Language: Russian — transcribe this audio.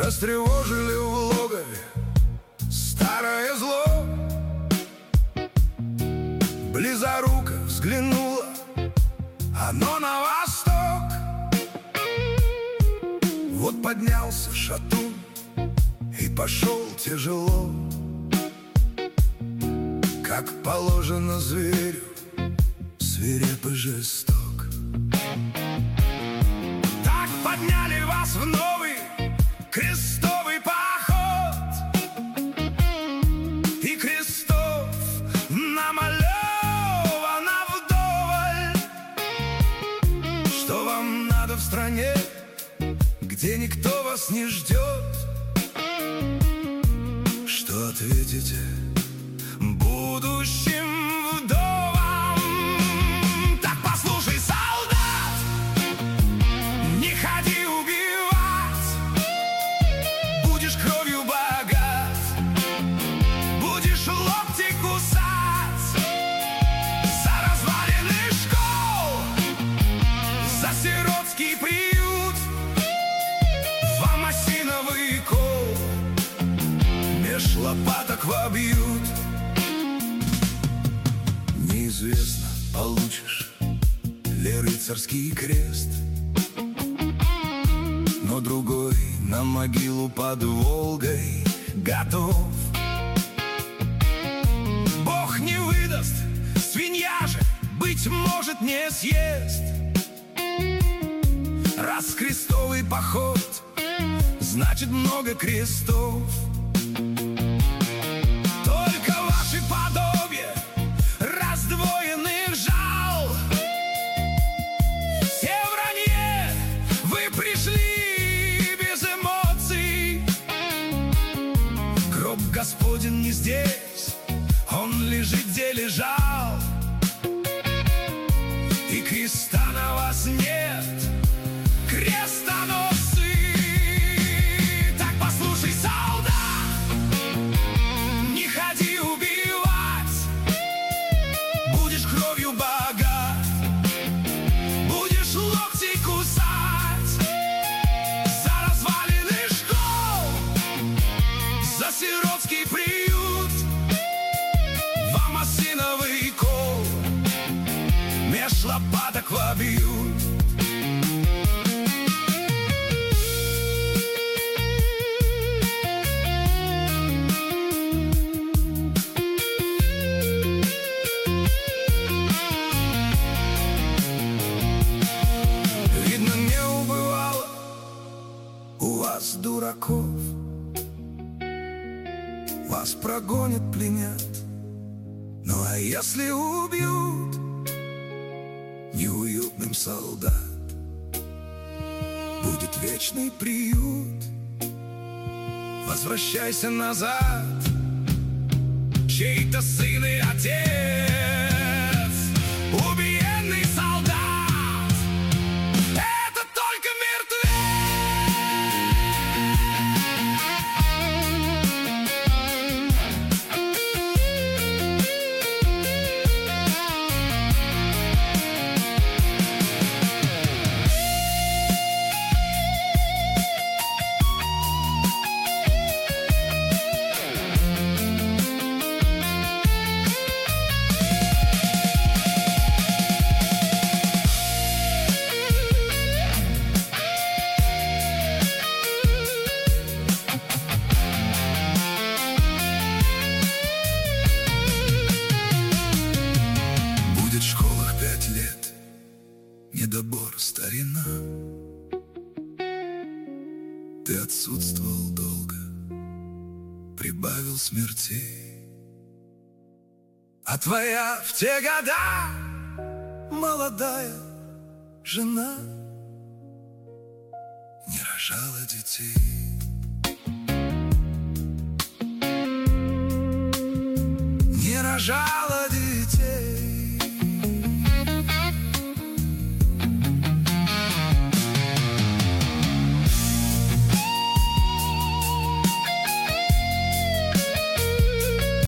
растревожили в логове старое зло. Близоруко взглянуло оно на восток. Вот поднялся шатун и пошел тяжело, как положено зверю, свиреп и жесток. Так подняли вас в новый крестовый поход, и крестов намалевано вдоволь. Что вам надо в стране, где никто вас не ждет? Что ответите будущим вдовам? Так послушай, солдат, не ходи убивать. Будешь кровью богат, будешь локти кусать. За развалины школ, за сиротский приют вам осиновый кол меж лопаток вобьют. Неизвестно, получишь ли рыцарский крест, но другой на могилу под Волгой готов. Бог не выдаст, свинья же, быть может, не съест. Раз крестовый поход, значит много крестов. Только ваши подобия раздвоенных жал. Все вранье, вы пришли без эмоций. Гроб Господень не здесь, он лежит, где лежал. И креста на вас нет, крестоносцы. Так послушай, солдат, не ходи убивать. Будешь кровью богат, будешь локти кусать. За развалины школ, за сиротский приют вам осиновый кол меж лопаток вобьют. Видно, не убывало у вас дураков. Вас прогонят, пленят, ну а если убьют, неуютным солдат будет вечный приют. Возвращайся назад, чей-то сын и отец. Убиенный солдат — это только недобор, старина. Ты отсутствовал долго, прибавил смертей. А твоя в те года молодая жена не рожала детей. Не рожала